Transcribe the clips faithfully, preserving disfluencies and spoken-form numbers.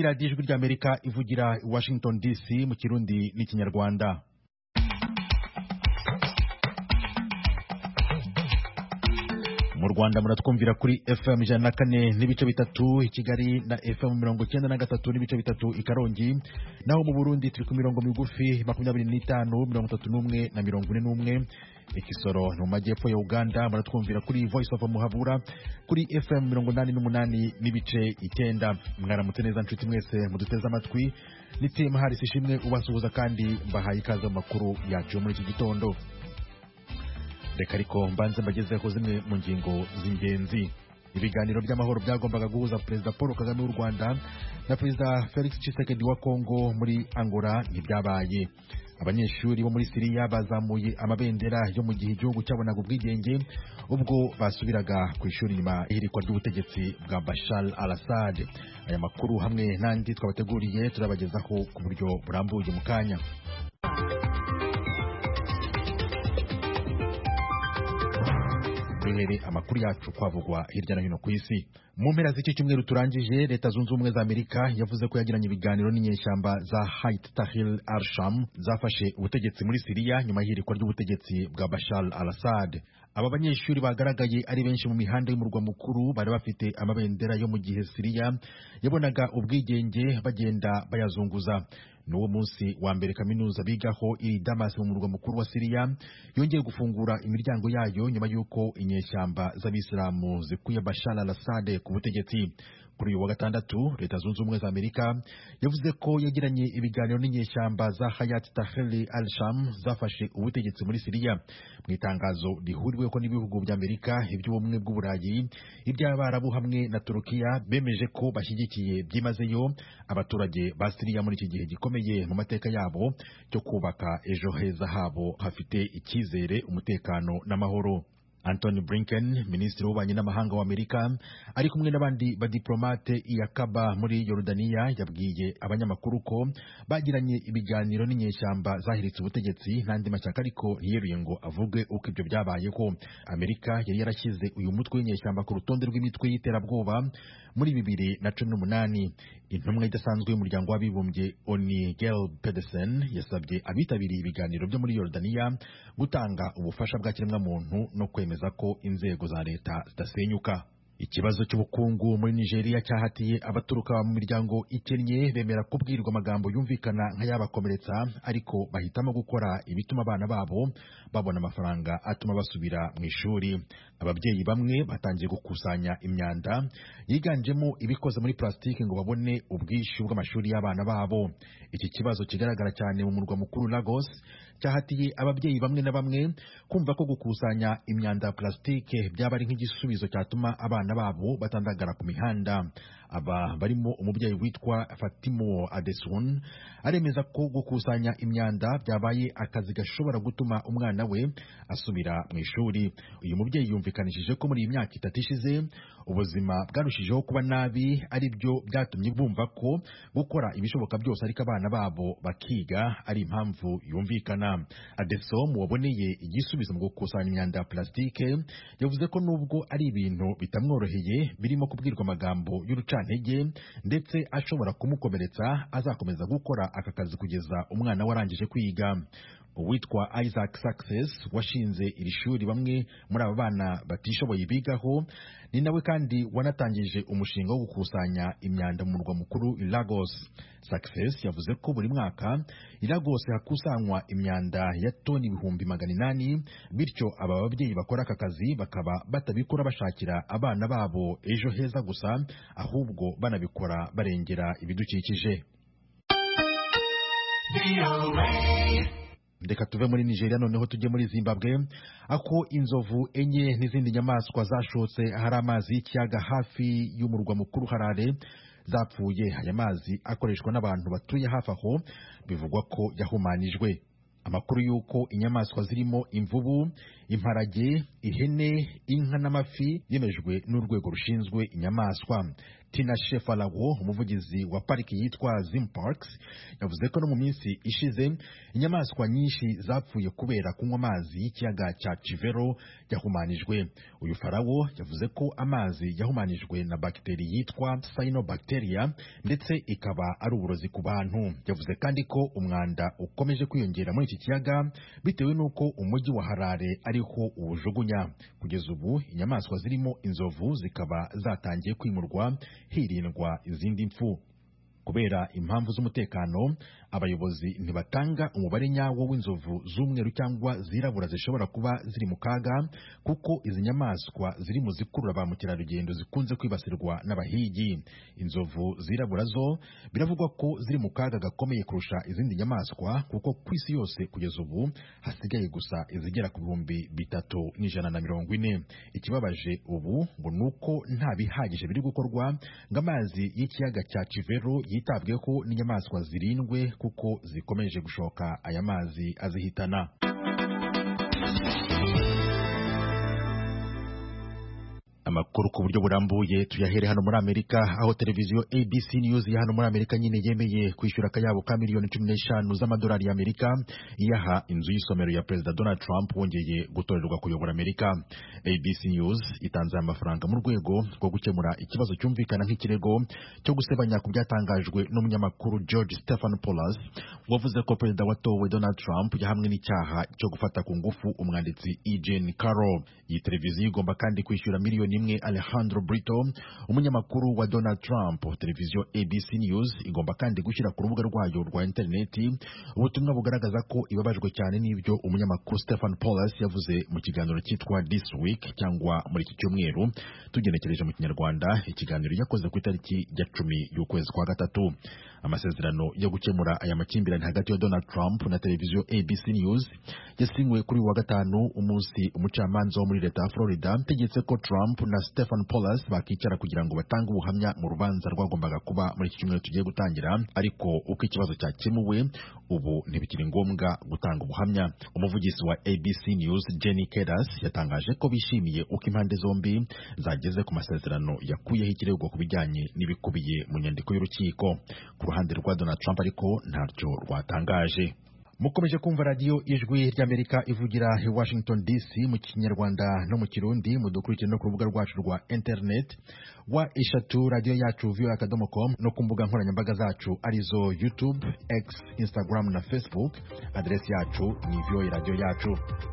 radiyo ijwi ry'Amerika ivugira i Washington D C mu Kirundi n'Ikinyarwanda. Mu Rwanda muratwumvira kuri F M ijana na kane n'ibice bitatu i Kigali na F M mirongo icyenda na gatatu n'ibice bitatu i Karongi, naho mu Burundi turi ku mirongo migufi makumyabiri n'itanu mirongo itatu n'umwe na mirongo ine n'umwe. Ikisoro no majyepfo ya Uganda muratwumvira kuri Voice of Muhabura kuri F M mirongo inani n'umunani n'ibice icyenda. Mwaramutse neza nshuti mwese muduteze amatwi, ni Tim Harris ishimwe ubasuhuza kandi mbahaye ikaze mu makuru yacu muri iki gitondo. Reka ariko mbanze mbagezeho zimwe mu ngingo z'ingenzi. Ibiganiro by'amahoro byagombaga guhuza Perezida Paul Kagame w'u Rwanda na Perezida Felix Tshisekedi wa Kongo muri Angola ntibyabaye. Abanyeshuri bo muri Syria bazamuye amabendera yo mu gihe igihugu cyabonaga ubwigenge ubwo basubiraga ku ishuri nyuma y'ihirikwa ry'ubutegetsi bwa Bashar al-Assad. Aya makuru hamwe n'andi twabateguriye turabagezaho ku buryo burambuye mu kanya. Duhere amakuru yacu kwavugwa hirya no hino ku isi. Mu mpera z'iki cyumweru turangije, Leta Zunze Ubumwe za Amerika yavuze ko yagiranye ibiganiro n'inyeshyamba za Hayat Tahrir al-Sham zafashe ubutegetsi muri Syria nyuma y'ihirikwa ry'ubutegetsi bwa Bashar al-Assad. Aba banyeshuri bagaragaye ari benshi mu mihanda y'umurwa mukuru bari bafite amabendera yo mu gihe Syria yabonaga ubwigenge bagenda bayazunguza. N'uwo munsi wa mbere kaminuza bigaho iri Damas mu murwa mukuru wa Syria yongeye gufungura imiryango yayo nyuma y'uko inyeshyamba z'Abisilamu zikuye Bashar al-Assad ku butegetsi. Kuri uyu wa gatandatu, Leta Zunze Ubumwe za Amerika yavuze ko yagiranye ibiganiro n'inyeshyamba za Hayat Tahrir al-Sham zafashe ubutegetsi muri Syria. Mu itangazo rihuriweho n'ibihugu bya Amerika, iby'ubumwe bw'Uburayi, iby'Abarabu hamwe na Turukiya bemeje ko bashyigikiye byimazeyo abaturage ba Syria muri iki gihe gikomeye mu mateka yabo cyo kubaka ejo heza habo hafite icyizere, umutekano n'amahoro. Anthony Blinken, Minisitiri w'Ububanyi n'Amahanga wa Amerika, ari kumwe n'abandi badiplomate i Akaba muri Yorodaniya, yabwiye abanyamakuru ko bagiranye ibiganiro n'inyeshyamba zahiritse ubutegetsi n'andi mashyaka, ariko ntiyeruye ngo avuge uko ibyo byabayeho. Amerika yari yarashyize uyu mutwe w'inyeshyamba ku rutonde rw'imitwe y'iterabwoba muri bibiri na cumi n'umunani. Intumwa idasanzwe y'umuryango w'abibumbye Oni Gel Pedersen yasabye abitabiriye ibiganiro byo muri Yorodaniya gutanga ubufasha bwa kiremwamuntu no kwemeza ko inzego za leta zidasenyuka. Ikibazo cy'ubukungu muri Nigeria cyahatiye abaturuka mu miryango ikennye bemera kubwirwa amagambo yumvikana nk'ayabakomeretsa, ariko bahitamo gukora ibituma abana babo babona amafaranga atuma basubira mu ishuri. Ababyeyi bamwe batangiye gukusanya imyanda yiganjemo ibikoze muri plastiki ngo babone ubwishyu bw'amashuri y'abana babo. Iki kibazo kigaragara cyane mu murwa mukuru Lagos cyahatiye ababyeyi bamwe na bamwe kumva ko gukusanya imyanda ya plastike byaba ari nk'igisubizo cyatuma abana babo batandagara ku mihanda. Aba barimo umubyeyi witwa Fatimo Adesun aremeza ko gukusanya imyanda byabaye akazi gashobora gutuma umwana we asubira mu ishuri. Uyu mubyeyi yumvikanishije ko muri iyi myaka itatu ishize ubuzima bwarushijeho kuba nabi, ari byo byatumye bumva ko gukora ibishoboka byose ariko abana babo bakiga ari impamvu yumvikana. Adeson waboneye igisubizo mu gukusanya imyanda ya plastike yavuze ko nubwo ari ibintu bitamworoheye birimo kubwirwa amagambo y'urucantege ndetse ashobora kumukomeretsa, azakomeza gukora aka kazi kugeza umwana warangije kwiga. Uwitwa Isaac Success washinze iri shuri bamwe muri aba bana batishoboye bigaho, ni nawe kandi wanatangije umushinga wo gukusanya imyanda mu murwa mukuru Lagos. Success yavuze ko buri mwaka i Lagos hakusanywa imyanda ya toni ibihumbi magana inani, bityo aba babyeyi bakora aka kazi bakaba batabikora bashakira abana babo ejo heza gusa, ahubwo banabikora barengera ibidukikije. Ndeka tuve muri Nigeria noneho tujye muri Zimbabwe, ako inzovu enye n'izindi nyamaswa zashotse hari amazi y'ikiyaga hafi y'umurwa mukuru Harare zapfuye. Aya mazi akoreshwa n'abantu batuye hafi aho, bivugwa ko yahumanijwe. Amakuru y'uko inyamaswa zirimo imvubu, imparage, ihene, inka n'amafi yemejwe n'urwego rushinzwe inyamaswa. Tina Shefalawo umuvugizi wa pariki yitwa Zim Parks yavuze ko no mu minsi ishize inyamaswa nyinshi zapfuye kubera kunywa amazi y'ikiyaga cya Chivero yahumanijwe. Uyu Farawo yavuze ko amazi yahumanijwe na bagiteri yitwa Cyanobacteria ndetse ikaba ari uburozi ku bantu. Yavuze kandi ko umwanda ukomeje kwiyongera muri iki kiyaga bitewe n'uko umujyi wa Harare ariho uwujugunya. Kugeza ubu inyamaswa zirimo inzovu zikaba zatangiye kwimurwa hirindwa izindi mfu. Kubera impamvu z'umutekano, abayobozi ntibatanga umubare nyawo w'inzovu z'umweru cyangwa zirabura zishobora kuba ziri mu kaga, kuko izi nyamaswa ziri mu zikurura ba mukerarugendo zikunze kwibasirwa n'abahigi. Inzovu zirabura zo biravugwa ko ziri mu kaga gakomeye kurusha izindi nyamaswa, kuko ku isi yose kugeza ubu hasigaye gusa izigera ku bihumbi bitatu n'ijana na mirongo ine. Ikibabaje ubu ngo nuko nta bihagije biri gukorwa ngo amazi y'ikiyaga cya Chivero yitabweho n'inyamaswa zirindwe, kuko zikomeje gushoka aya mazi azihitana. Amakuru ku buryo burambuye tuyahere hano muri Amerika, aho televiziyo A B C News ya hano muri Amerika nyine yemeye kwishyura akayabo ka miliyoni cumi n'eshanu z'amadolari y'Amerika iyaha inzu y'isomero ya Perezida Donald Trump wongeye gutorerwa kuyobora Amerika. A B C News itanze amafaranga mu rwego rwo gukemura ikibazo cyumvikana nk'ikirego cyo gusebanya ku byatangajwe n'umunyamakuru George Stephanopoulos wavuze ko Perezida watowe Donald Trump yahamwe n'icyaha cyo gufata ku ngufu umwanditsi E. Jean Carroll. Iyi televiziyo igomba kandi kwishyura miliyoni imwe Alejandro Brito, umunyamakuru wa Donald Trump. Televiziyo A B C News igomba kandi gushyira ku rubuga rwayo rwa interineti ubutumwa bugaragaza ko ibabajwe cyane n'ibyo umunyamakuru Stephanopoulos yavuze mu kiganiro cyitwa This Week cyangwa muri iki cyumweru, tugenekereje mu Kinyarwanda ikiganiro yakoze ku itariki ya cumi y'ukwezi kwa gatatu. Amasezerano yo gukemura aya makimbirane hagati ya Donald Trump na televiziyo A B C News yasinywe kuri wa gatanu, umunsi umucamanza wo muri leta ya Florida tegetse ko Trump na Stephanopoulos bakicara kugira ngo batange ubuhamya mu rubanza rwagombaga kuba muri iki cyumweru tugiye gutangira, ariko uko ikibazo cyakemuwe ubu ntibikiri ngombwa gutanga ubuhamya. Umuvugizi wa A B C News Jenny Kedas yatangaje ko bishimiye uko impande zombi zageze ku masezerano yakuyeho ikirego ku bijyanye n'ibikubiye mu nyandiko y'urukiko. Ku ruhande rwa Donald Trump ariko ntacyo rwatangaje. Mukomeje kumva radio Ijwi ry'Amerika ivugira i Washington D C mu Kinyarwanda no mu Kirundi. Mudukurikire no ku rubuga rwacu rwa internet wa eshatu radio yacu v o a akadomo com no ku mbuga nkoranyambaga zacu arizo YouTube, X, Instagram na Facebook. Adresi yacu ni v o a radio yacu.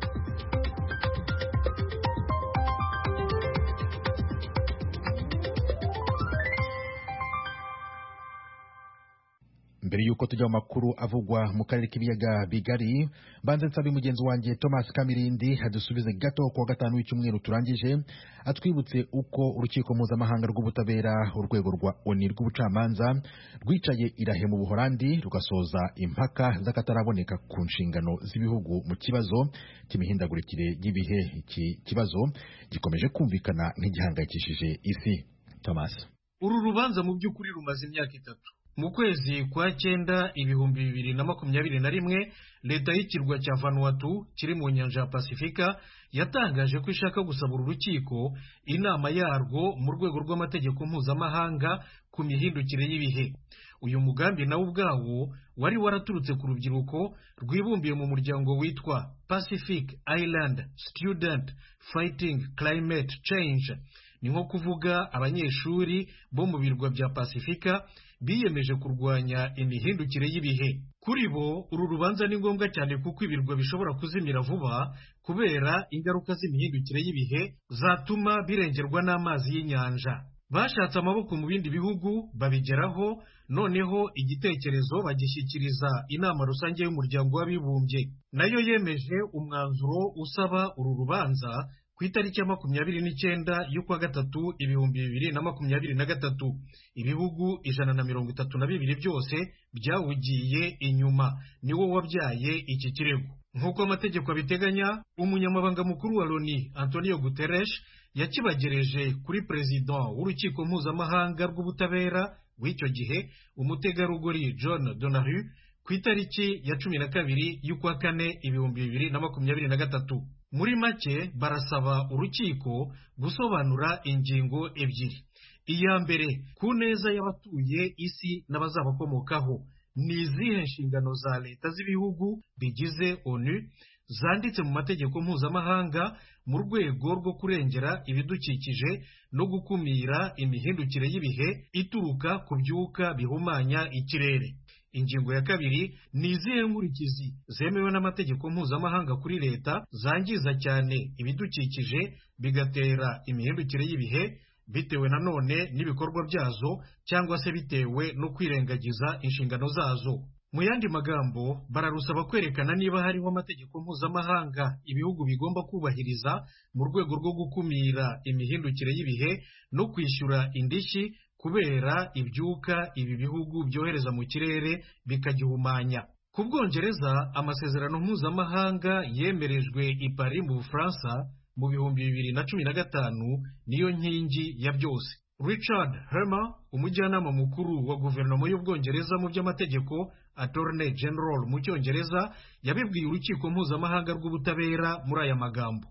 Mbere yuko tujya mu makuru avugwa mu karere k'ibiyaga bigari, banze nsabe mugenzi wanjye Thomas Kamirindi adusubize gato ku gatanu w'icyumweru turangije, atwibutse uko urukiko mpuzamahanga rw'ubutabera urwego rwa O N U rw'ubucamanza rwicaye irahe mu Buholandi rugasoza impaka z'akataraboneka ku nshingano z'ibihugu mu kibazo cy'imihindagurikire y'ibihe. Iki kibazo gikomeje kumvikana nk'igihangayikishije isi. Thomas, uru rubanza mu by'ukuri rumaze imyaka itatu. Mu kwezi kwa cyenda ibihumbi bibiri na makumyabiri na rimwe, leta y'ikirwa cya Vanuatu kiri mu nyanja ya Pasifika yatangaje ko ishaka gusaba uru rukiko inama yarwo mu rwego rw'amategeko mpuzamahanga ku mihindukire y'ibihe. Uyu mugambi nawo ubwawo wari waraturutse ku rubyiruko rwibumbiye mu muryango witwa Pacific Island Student Fighting Climate Change. Ni nko kuvuga abanyeshuri bo mu birwa bya Pasifika biyemeje kurwanya imihindukire y'ibihe. Kuri bo uru rubanza ni ngombwa cyane kuko ibirwa bishobora kuzimira vuba kubera ingaruka z'imihindukire y'ibihe zatuma birengerwa n'amazi y'inyanja. Bashatse amaboko mu bindi bihugu babigeraho, noneho igitekerezo bagishyikiriza inama rusange y'umuryango w'abibumbye, nayo yemeje umwanzuro usaba uru rubanza ku itariki ya makumyabiri n'icyenda y'ukwa gatatu ibihumbi bibiri na makumyabiri na gatatu. Ibihugu ijana na mirongo itatu na bibiri byose byawugiye inyuma, niwo wabyaye iki kirego. Nk'uko amategeko abiteganya, umunyamabanga mukuru wa Loni Antonio Guterres yakibagereje kuri perezida w'urukiko mpuzamahanga rw'ubutabera w'icyo gihe, umutegarugori John Donohue, ku itariki ya cumi na kabiri y'ukwa kane ibihumbi bibiri na makumyabiri na gatatu. Muri make barasaba urukiko gusobanura ingingo ebyiri. iya mbere ku neza y'abatuye isi n'abazabakomokaho. Ni izihe nshingano za leta z'ibihugu bigize onu zanditse mu mategeko mpuzamahanga mu rwego rwo kurengera ibidukikije no gukumira imihindukire y'ibihe ituruka ku byuka bihumanya ikirere? Ingingo ya kabiri, ni izihe nkurikizi zemewe n'amategeko mpuzamahanga kuri leta zangiza cyane ibidukikije bigatera imihindukire y'ibihe bitewe nanone n'ibikorwa byazo cyangwa se bitewe no kwirengagiza inshingano zazo? Mu yandi magambo, bararusaba kwerekana niba hariho amategeko mpuzamahanga ibihugu bigomba kubahiriza mu rwego rwo gukumira imihindukire y'ibihe no kwishyura indishyi kubera ibyuka ibi bihugu byohereza mu kirere bikagihumanya. Ku Bwongereza, amasezerano mpuzamahanga yemerejwe i Paris mu Bufaransa mu bihumbi bibiri na cumi na gatanu niyo nkingi ya byose. Richard Hermer, umujyanama mukuru wa guverinoma y'Ubwongereza mu by'amategeko, Attorney General mu Cyongereza, yabibwiye urukiko mpuzamahanga rw'ubutabera muri aya magambo: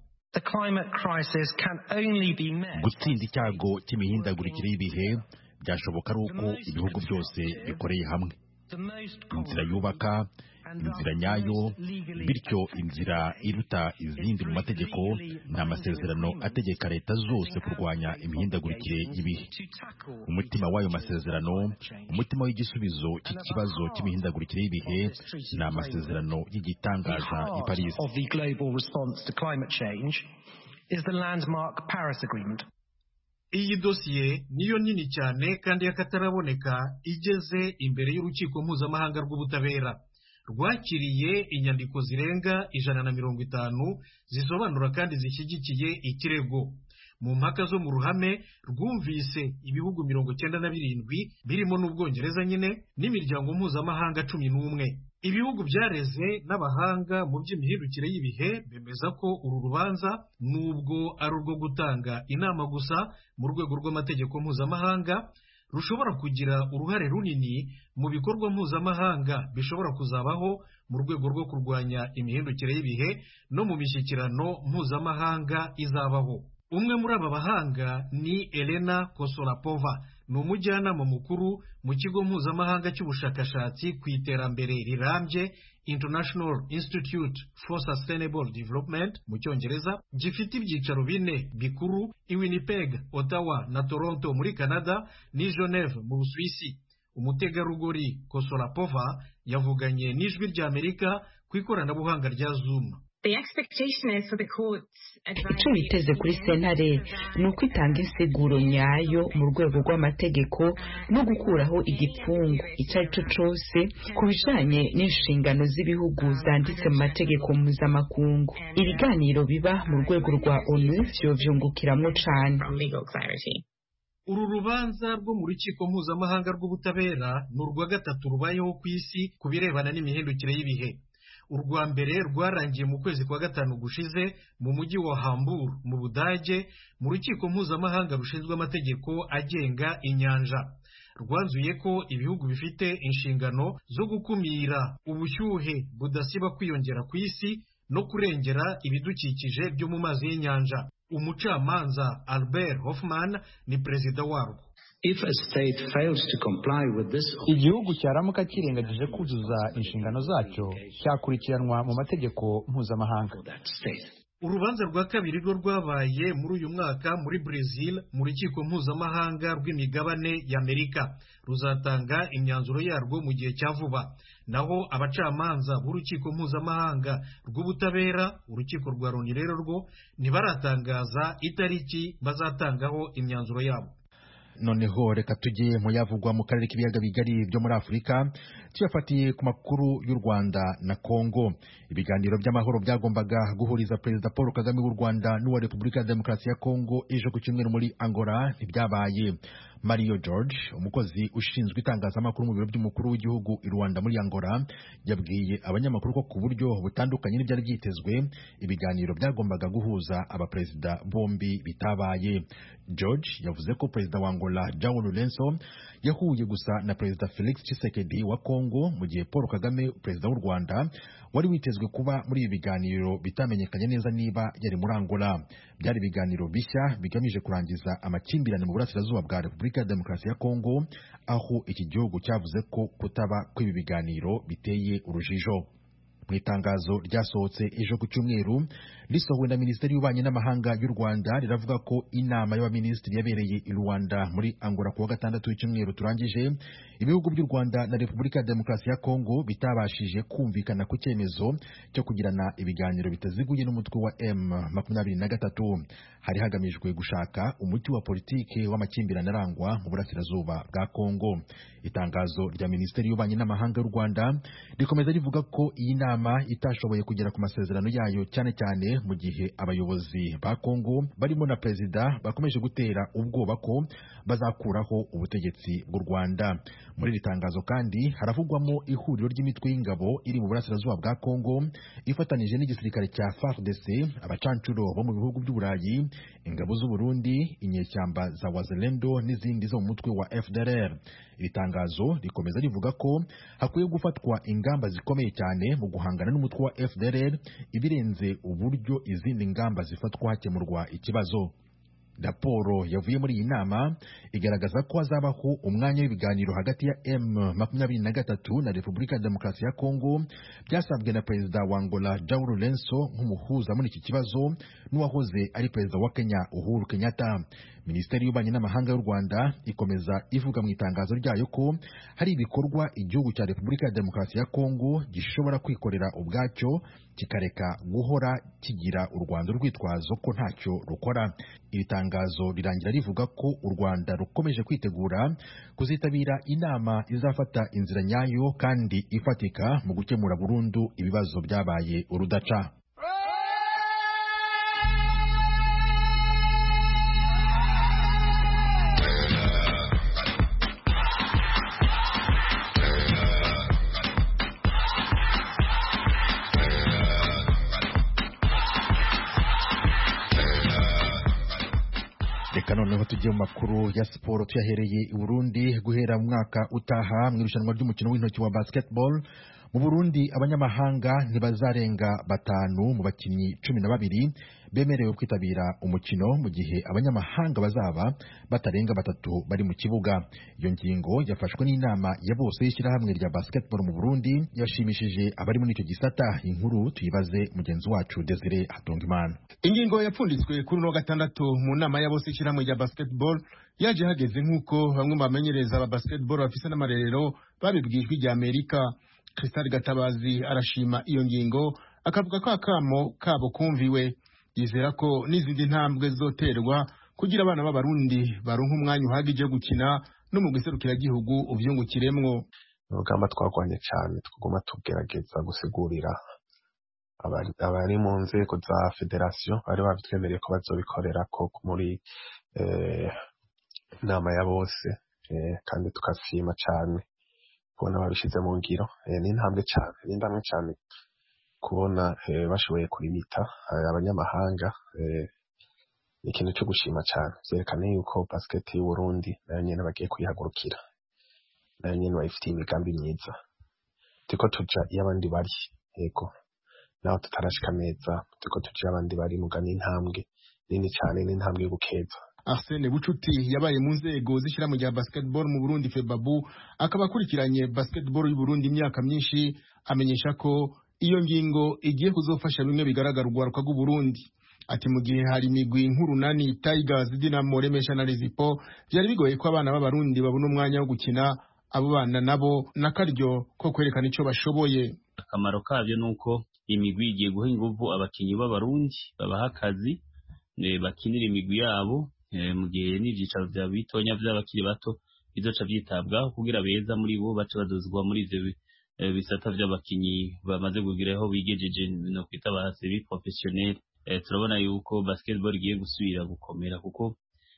gutsinda icyago cy'imihindagurikire y'ibihe byashoboka ari uko ibihugu byose bikoreye hamwe. Inzira yubaka, inzira nyayo, bityo inzira iruta izindi mu mategeko ni amasezerano ategeka leta zose kurwanya imihindagurikire y'ibihe. Umutima w'ayo masezerano, umutima w'igisubizo cy'ikibazo cy'imihindagurikire y'ibihe, ni amasezerano y'igitangaza i Paris. Iyi dosiye niyo nini cyane kandi y'akataraboneka igeze imbere y'urukiko mpuzamahanga rw'ubutabera. Rwakiriye inyandiko zirenga ijana na mirongo itanu zisobanura kandi zishyigikiye ikirego. Mu mpaka zo mu ruhame rwumvise ibihugu mirongo cyenda na birindwi birimo n'Ubwongereza nyine n'imiryango mpuzamahanga cumi n'umwe. Ibihugu byareze n'abahanga mu by'imihindukire y'ibihe bemeza ko uru rubanza nubwo ari urwo gutanga inama gusa mu rwego rw'amategeko mpuzamahanga, rushobora kugira uruhare runini mu bikorwa mpuzamahanga bishobora kuzabaho mu rwego rwo kurwanya imihindukire y'ibihe no mu mishyikirano mpuzamahanga izabaho. Umwe muri aba bahanga ni Elena Kosolapova, ni umujyanama mukuru mu kigo mpuzamahanga cy'ubushakashatsi ku iterambere rirambye International Institute for Sustainable Development mu Cyongereza, gifite ibyicaro bine bikuru i Winnipeg, Ottawa na Toronto muri Canada n'i Geneve mu Busuwisi. Umutegarugori Kosolapova yavuganye n'ijwi ry'Amerika ku ikoranabuhanga rya Zoom. Icyo biteze kuri sentare ni uko itanga insiguro nyayo mu rwego rw'amategeko no gukuraho igipfungu icyo ari cyo cyose ku bijyanye n'inshingano z'ibihugu zanditse mu mategeko mpuzamakungu. Ibiganiro biba mu rwego rwa onu byovyungukiramo cyane. Uru rubanza rwo mu rukiko mpuzamahanga rw'ubutabera ni urwa gatatu rubayeho ku isi ku birebana n'imihindukire y'ibihe. Urwa mbere rwarangiye mu kwezi kwa gatanu gushize mu mujyi wa Hamburg mu Budage mu rukiko mpuzamahanga rushinzwe amategeko agenga inyanja. Rwanzuye ko ibihugu bifite inshingano zo gukumira ubushyuhe budasiba kwiyongera ku isi no kurengera ibidukikije byo mu mazi y'inyanja. Umucamanza Albert Hoffman ni perezida warwo. Igihugu cyaramuka kirengagije kuzuza inshingano zacyo cyakurikiranwa mu mategeko mpuzamahanga. Urubanza rwa kabiri rwo rwabaye muri uyu mwaka muri Brazil mu rukiko mpuzamahanga rw'imigabane y'Amerika. Ruzatanga imyanzuro yarwo mu gihe cya vuba. Naho abacamanza b'urukiko mpuzamahanga rw'ubutabera, urukiko rwa Loni rero rwo ntibaratangaza itariki bazatangaho imyanzuro yabo. Noneho reka tujye mu yavugwa mu karere k'ibiyaga bigari byo muri Afurika, tuyafatiye ku makuru y'u Rwanda na Kongo. Ibiganiro by'amahoro byagombaga guhuriza Perezida Paul Kagame w'u Rwanda n'uwa Repubulika ya Demokarasi ya Kongo ejo ku cyumweru muri Angola ntibyabaye. Mario George, umukozi ushinzwe itangazamakuru mu biro by'umukuru w'igihugu i Rwanda muri Angola, yabwiye abanyamakuru ko ku buryo butandukanye n'ibyari byitezwe ibiganiro byagombaga guhuza abaperezida bombi bitabaye. George yavuze ko perezida wa Angola João Lourenço yahuye gusa na perezida Felix Tshisekedi wa Congo, mu gihe Paul Kagame perezida w'u Rwanda wari witezwe kuba muri ibi biganiro bitamenyekanye neza niba yari muri Angola. Byari ibiganiro bishya bigamije kurangiza amakimbirane mu burasirazuba bwa Repubulika ya Demokarasi ya Kongo, aho iki gihugu cyavuze ko kutaba kw'ibi biganiro biteye urujijo. Mu itangazo ryasohotse ejo ku cyumweru risohowe na Minisiteri y'Ububanyi n'Amahanga y'u Rwanda, riravuga ko inama y'abaminisitiri yabereye i Rwanda muri Angola kuwa gatandatu w'icyumweru turangije, ibihugu by'u Rwanda na Repubulika ya Demokarasi ya Kongo bitabashije kumvikana ku cyemezo cyo kugirana ibiganiro bitaziguye n'umutwe wa M makumyabiri na gatatu. Hari hagamijwe gushaka umuti wa politike w'amakimbirane arangwa mu burasirazuba bwa Kongo. Itangazo rya Minisiteri y'Ububanyi n'Amahanga y'u Rwanda rikomeza rivuga ko iyi nama itashoboye kugera ku masezerano yayo, cyane cyane mu gihe abayobozi ba Kongo barimo na perezida bakomeje gutera ubwoba ko bazakuraho ubutegetsi bw'u Rwanda. Muri iri tangazo kandi haravugwamo ihuriro ry'imitwe y'ingabo iri mu burasirazuba bwa Kongo ifatanije n'igisirikare cya F A R D C, abacancuro bo mu bihugu by'Uburayi, ingabo z'u Burundi, inyeshyamba za Wazalendo n'izindi zo mu mutwe wa F D L R. Iri tangazo rikomeza rivuga ko hakwiye gufatwa ingamba zikomeye cyane mu guhangana n'umutwe wa F D L R, ibirenze uburyo izindi ngamba zifatwa hakemurwa ikibazo. Raporo yavuye muri iyi nama igaragaza ko hazabaho umwanya w'ibiganiro hagati ya M makumyabiri na gatatu na Repubulika ya Demokarasi ya Kongo, byasabwe na perezida wa Angola João Lourenço nk'umuhuza muri iki kibazo n'uwahoze ari perezida wa Kenya Uhuru Kenyatta. Minisiteri y'Ububanyi n'Amahanga y'u Rwanda ikomeza ivuga mu itangazo ryayo ko hari ibikorwa igihugu cya Repubulika ya Demokarasi ya Kongo gishobora kwikorera ubwacyo kikareka guhora kigira u Rwanda urwitwazo ko ntacyo rukora. Iri tangazo rirangira rivuga ko u Rwanda rukomeje kwitegura kuzitabira inama izafata inzira nyayo kandi ifatika mu gukemura burundu ibibazo byabaye urudaca. Reka noneho tujye mu makuru ya siporo tuyahereye i Burundi. Guhera mu mwaka utaha mu irushanwa ry'umukino w'intoki wa basketball mu Burundi, abanyamahanga ntibazarenga batanu mu bakinnyi cumi na babiri bemerewe kwitabira umukino, mu gihe abanyamahanga bazaba batarenga batatu bari mu kibuga. Iyo ngingo yafashwe n'inama ya bose y'ishyirahamwe rya basketball mu Burundi, yashimishije abari muri icyo gisata. Inkuru tuyibaze mugenzi wacu Desire Hatungimana. Ingingo yapfunditswe kuri no gatandatu mu nama ya bose y'ishyirahamwe rya basketball yaje hageze nk'uko bamwe bamenyereza aba basketball bafise n'amarerero babibwijwe rya Amerika. Crystal Gatabazi arashima iyo ngingo, akavuga ko akamo kabo kumviwe, yizera ko n'izindi ntambwe zoterwa kugira abana b'abarundi baronka umwanya uhagije gukina no mu giserukira gihugu uvyungukiremwo. Urugamba twagwanye cyane twaguma tugerageza gusigurira abari abari mu nzego za federation bari babitwemereye ko bazobikorera ko muri eh, inama ya bose, eh, kandi tukashima cyane kubona babishize mu ngiro. Eh, ni intambwe cyane ni intambwe cyane kubona eh, bashoboye kurimita eh, abanyamahanga. Eh, ni ikintu cyo gushima cyane, byerekana yuko basket y'u Burundi nayo nyene bagiye kuyihagurukira, nayo nyene bayifitiye imigambi myiza. Tiko tuja iyo abandi bari, yego naho tutarashika neza, tiko tuja abandi bari mugani intambwe nini cyane, ni intambwe yo gukeza. Arsene Bucuti yabaye mu nzego z'ishyirahamwe rya basketball mu Burundi Febabu, akaba akurikiranye basketball y'u Burundi imyaka myinshi, amenyesha ko iyo ngingo igiye kuzofasha bimwe bigaragara urwaruka rw'u Burundi. Ati mu gihe hari imigwi nk'urunani, Tigers, Dinamo, Remesha na Rezipo, byari bigoye ko abana b'abarundi babona umwanya wo gukina. Abo bana nabo nakaryo ko kwerekana ico bashoboye. Akamaro kabyo nuko imigwi igiye guha inguvu abakinyi b'abarundi babaha akazi bakinira imigwi yabo, mu gihe n'ibyicaro bya bitonya by'abakiri bato bizoca byitabwaho kugira beza muri bo bace badozwa muri ivyo bisata by'abakinyi bamaze kugireho bigejeje no kwita ba semi professionnel. Turabona yuko basketball igiye gusubira gukomera kuko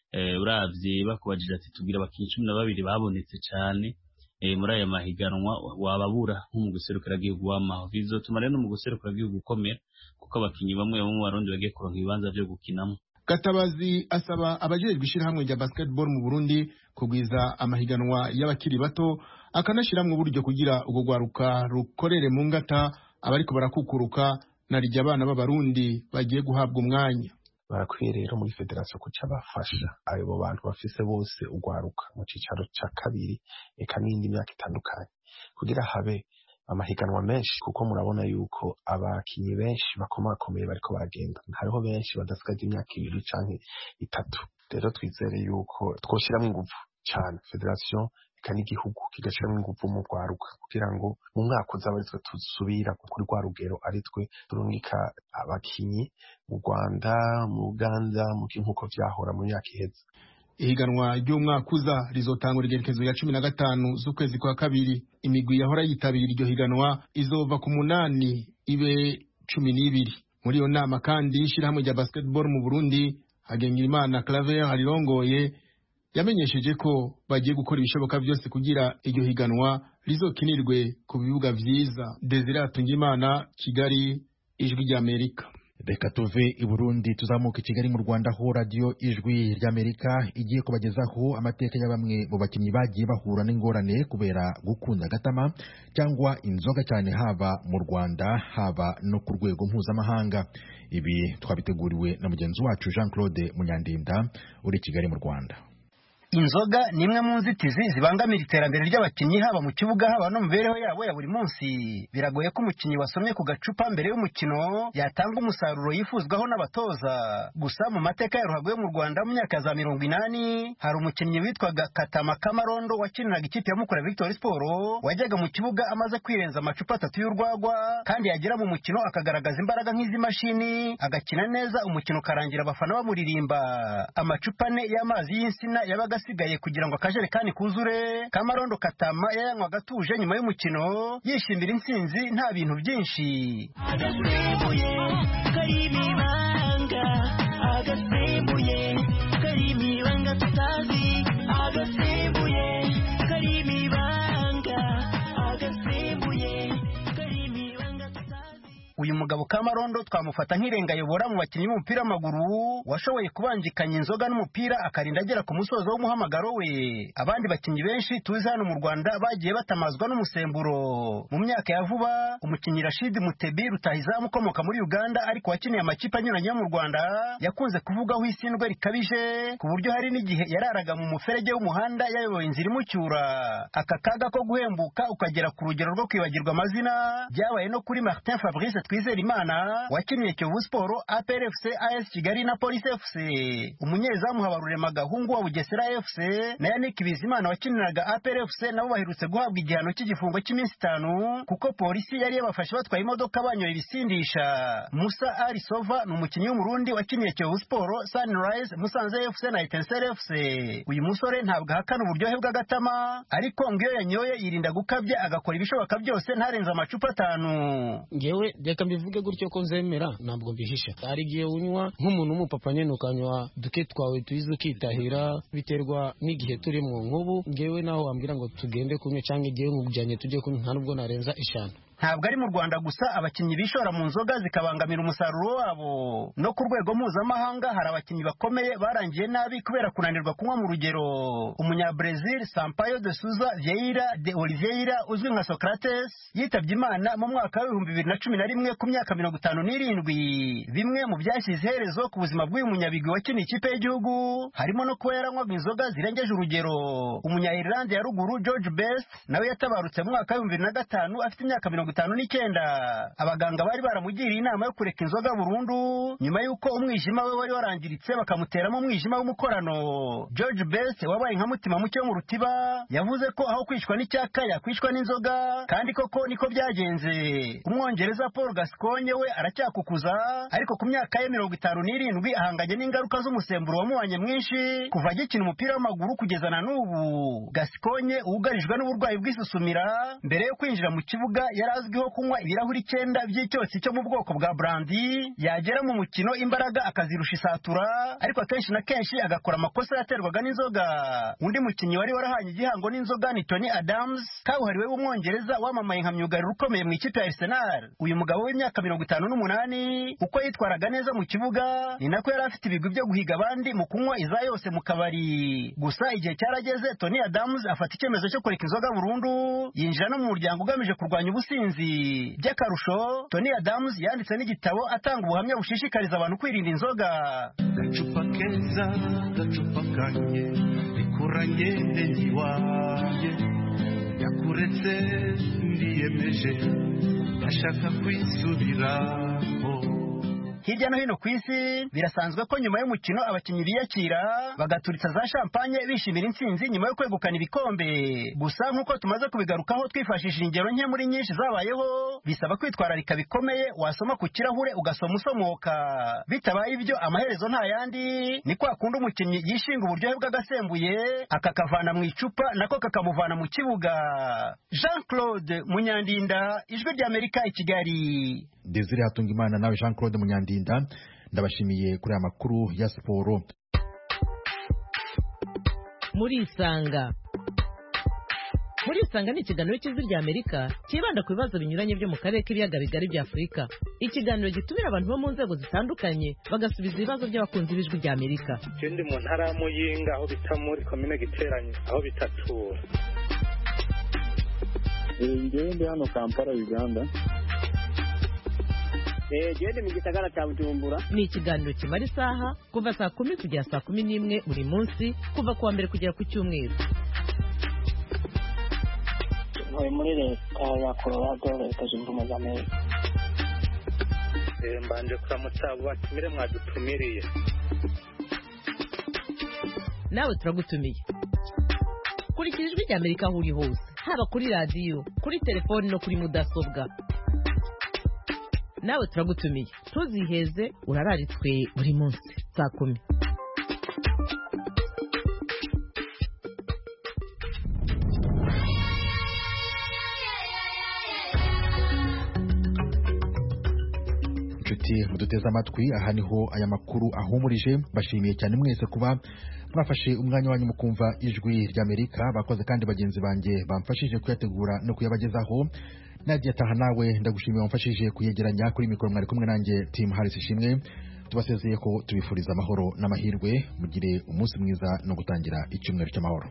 uravye bakubajije ati tubwira abakinyi cumi na babiri babonetse cane muri aya mahiganwa wababura nko mu guserukira igihugu w'amaho bizotuma rero mu guserukira igihugu gukomera kuko abakinyi bamwe bamwe barundi bagiye kuronka ibibanza vyo gukinamo. Gatabazi asaba abajejwe ishirahamwe rya basketball mu Burundi kugwiza amahiganwa y'abakiri bato akanashiramwe uburyo kugira ubwo gwaruka rukorere mu ngata abariko barakukuruka na rijya abana b'abarundi bagiye guhabwa umwanya. Barakwiye rero muri federation kuca bafasha abo bantu bafise bose ugwaruka mu cicaro ca kabiri eka n'indi myaka itandukanye kugira habe amahiganwa menshi kuko murabona yuko abakinyi benshi bakomakomeye bariko baragenda hariho benshi badasigaje imyaka ibiri canke itatu. Rero twizere yuko twoshiramwe ingufu cyane federation eka n'igihugu kigashiramwe ingufu mu gwaruka kugira ngo mu mwaka uzaba aritwe tusubira kuri rwa rugero aritwe turungika abakinyi mu Rwanda mu Uganda mu kinkuko vyahora mu myaka iheze. Ihiganwa ry'umwaka uza rizotangura igerekezo ya cumi na gatanu z'ukwezi kwa kabiri. Imigwi yahora yitabira iryo higanwa izova ku munani ibe cumi n'ibiri. Muri iyo nama kandi ishirahamwe rya basketball mu Burundi Hagenimana Claver harirongoye yamenyesheje ko bagiye gukora ibishoboka byose kugira iryo higanwa rizokinirwe ku bibuga vyiza. Desire Atungimana, Kigali, Ijwi ry'Amerika. Reka tuve i Burundi tuzamuka i Kigali mu Rwanda ho radio Ijwi ry'Amerika igiye kubagezaho amateka ya bamwe mu bakinnyi bagiye bahura n'ingorane kubera gukunda gatama cyangwa inzoga cyane haba mu Rwanda haba no ku rwego mpuzamahanga. Ibi twabiteguriwe na mugenzi wacu Jean Claude Munyandinda uri Kigali mu Rwanda. Inzoga ni imwe mu nzitizi zibangamira iterambere ry'abakinnyi haba mu kibuga haba no mu mibereho yabo ya buri munsi. Biragoye ko umukinnyi wasomye ku gacupa mbere y'umukino yatanga umusaruro yifuzwaho n'abatoza. Gusa mu mateka ya ruhago yo mu Rwanda mu myaka za mirongo inani hari umukinnyi witwaga Katama Kamarondo wakiniraga ikipe ya Mukura Victory Sport wajyaga mu kibuga amaze kwirenza amacupa atatu y'urwagwa kandi yagera mu mukino akagaragaza imbaraga nk'iz'imashini agakina neza umukino karangira abafana bamuririmba. Amacupa ne y'amazi y'insina yabaga asigaye kugira ngo akajerekani kuzure. Kamarondo Katama yanywa gatuje nyuma y'umukino yishimira intsinzi nta bintu byinshi. Agasembuye karimibanga agasembuye karimibanga tutazi agasembuye karimibanga agasembuye karimibanga tutazi. Uyu mugabo Kamarondo twamufata nk'irengayobora mu bakinnyi b'umupira w'amaguru washoboye kubanjikanya inzoga n'umupira akarinda agera ku musozo w'umuhamagaro we. Abandi bakinnyi benshi tuzi hano mu Rwanda bagiye batamazwa n'umusemburo. Mu myaka ya vuba umukinnyi Rashid Mutebi rutahizamu ukomoka muri Uganda ariko wakiniye amakipe anyuranye yo mu Rwanda yakunze kuvugaho isindwe rikabije ku buryo hari n'igihe yararaga mu muferege w'umuhanda yayoboye inzira imucyura. Aka kaga ko guhembuka ukagera ku rugero rwo kwibagirwa amazina byabaye no kuri Martin Fabrice Twizerimana wakiniye Kiyovu Sport, A P R F C, A S Kigali na Police F C. Umunyezamu Habarurema Gahungu wa Bugesera F C na Yannick Bizimana wakiniraga A P R F C nabo baherutse guhabwa igihano cy'igifungo cy'iminsi itanu kuko polisi yari yabafashe batwaye imodoka banyoye ibisindisha. Musa Ali Sova ni umukinnyi w'umurundi wakiniye Kiyovu Sport, Sunrise, Musanze F C na Etincelle F C. Uyu musore ntabwo ahakana uburyohe bw'agatama ariko ngo iyo yanyoye yirinda gukabya agakora ibishoboka byose ntarenza amacupa atanu. Ngewe reka mbivuge gutyo ko nzemera ntabwo mbihisha. Hari igihe unywa nk'umuntu w'umupapa nyene ukanywa duke twawe tuyize ukitahira biterwa n'igihe turimo. Nk'ubu ngewe naho wambwira ngo tugende kunywa cyangwa igihe nkujyanye tujye kunywa nta nubwo narenza eshanu. Ntabwo ari mu Rwanda gusa abakinnyi bishora mu nzoga zikabangamira umusaruro wabo. No ku rwego mpuzamahanga hari abakinnyi bakomeye barangiye nabi kubera kunanirwa kunywa mu rugero. Umunya-Brazil Sampaio de Souza Vieira de Oliveira uzwi nka Socrates yitabye Imana mu mwaka w'ibihumbi bibiri na cumi na rimwe ku myaka mirongo itanu n'irindwi. Bimwe mu byashyize iherezo ku buzima bw'uyu munyabigwi wakiniye ikipe y'igihugu harimo no kuba yaranywaga inzoga zirengeje urugero. Umunya-Irlande ya ruguru George Best nawe yatabarutse mu mwaka w'ibihumbi bibiri na gatanu afite imyaka mirongo itanu n'icyenda. Abaganga bari baramugiriye inama yo kureka inzoga burundu nyuma y'uko umwijima we wari warangiritse bakamuteramo umwijima w'umukorano. George Best wabaye nka mutima muke wo mu rutiba yavuze ko aho kwicwa n'icyaka yakwicwa n'inzoga kandi koko niko byagenze. Umwongereza Paul Gascoigne we aracyakukuza ariko ku myaka ye mirongo itanu n'irindwi ahanganye n'ingaruka z'umusemburo wamuwanye mwinshi kuva agikina umupira w'amaguru kugeza na n'ubu. Gascoigne ugarijwe n'uburwayi bw'isusumira mbere yo kwinjira mu kibuga yari azwiho kunywa ibirahuri icyenda by'icyotsi cyo mu bwoko bwa brandi, yagera mu mukino imbaraga akazirusha isatura, ariko akenshi na kenshi agakora amakosa yaterwaga n'inzoga. Undi mukinnyi wari warahanye igihango n'inzoga ni Tony Adams, kabuhariwe w'umwongereza wamamaye nka myugariro ukomeye mu ikipe ya Arsenal. Uyu mugabo w'imyaka mirongo itanu n'umunani, uko yitwaraga neza mu kibuga ni nako yari afite ibigwi byo guhiga abandi mu kunywa iza yose mu kabari. Gusa igihe cyarageze Tony Adams afata icyemezo cyo kureka inzoga burundu, yinjira no mu muryango ugamije kurwanya ubusinzi. By'akarusho, Tony Adams yanditse n'igitabo atanga ubuhamya bushishikariza abantu kwirinda inzoga. Gacupa keza gacupa kanye bikuranye n'iwanjye, yakuretse ndiyemeje ashaka kwisubiraho. Hirya no hino ku isi birasanzwe ko nyuma y'umukino abakinnyi biyakira bagaturitsa za champagne bishimira intsinzi nyuma yo kwegukana ibikombe. Gusa nk'uko tumaze kubigarukaho twifashishije ingero nke muri nyinshi zabayeho, bisaba kwitwararika bikomeye. Wasoma ku kirahure ugasoma usomoka, bitabaye ibyo amaherezo nta yandi ni kwa kundi umukinnyi yishinga uburyohe bw'agasembuye akakavana mu icupa nako kakamuvana mu kibuga. Jean Claude Munyandinda, Ijwi ry'Amerika, i Kigali. Desire Hatungimana nawe Jean Claude Munyandinda, ndabashimiye kuri aya makuru ya siporo. Muri Isanga Muri Isanga ni ikiganiro cy'Ijwi ry'Amerika kibanda ku bibazo binyuranye byo mu karere k'ibiyaga bigari bya Afurika. Ikiganiro gitumira abantu bo mu nzego zitandukanye bagasubiza ibibazo by'abakunzi b'Ijwi ry'Amerika. Ikindi mu ntara ya Muyinga aho bita muri komine Giteranye aho bitatura. Ngende hano Kampala, Uganda. Eh, gende mu gisagara cya Bujumbura. Ni ikiganiro kimara isaha kuva saa kumi kugera saa kumi n'imwe buri munsi, kuva kuwa mbere kugera ku cyumweru. Ntuye muri leta ya Colorado, leta zunze ubumwe za Amerika. Eh, mbanje kuramutsa batumire mwadutumiriye. Nawe turagutumiye. Kurikira Ijwi ry'Amerika aho uri hose, haba kuri radiyo, kuri telefoni no kuri mudasobwa. Nawe turagutumiye, ntuziheze, urararitswe buri munsi saa kumi. Inshuti muduteze amatwi, aha niho aya makuru ahumurije. Bashimiye cyane mwese kuba mwafashe umwanya wanyu mukumva Ijwi ry'Amerika. Bakoze kandi bagenzi banjye bamfashije kuyategura no kuyabagezaho. Nadia Taha nawe ndagushimiye wamfashije kuyegeranya. Kuri mikoro mwari kumwe nanjye Team Harris Ishimwe. Tubasezeye ko tubifuriza amahoro n'amahirwe, mugire umunsi mwiza no gutangira icyumweru cy'amahoro.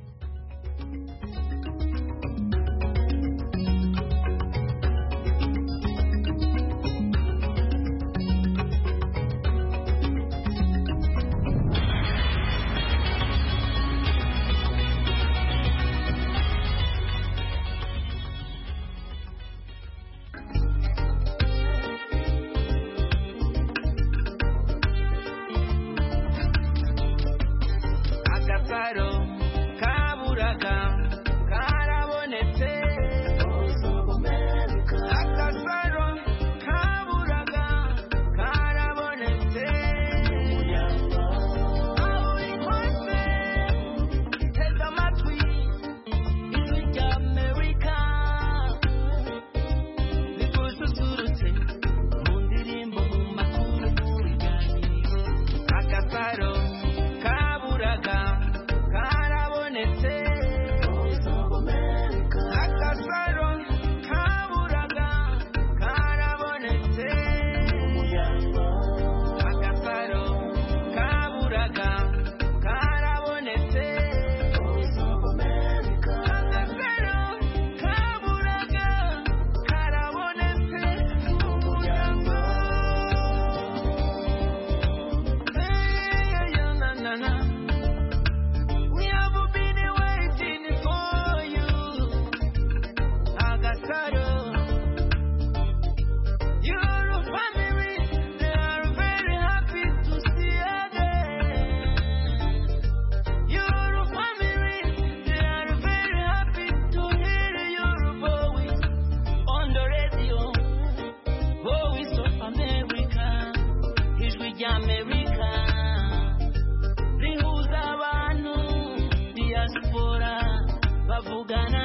Bavugana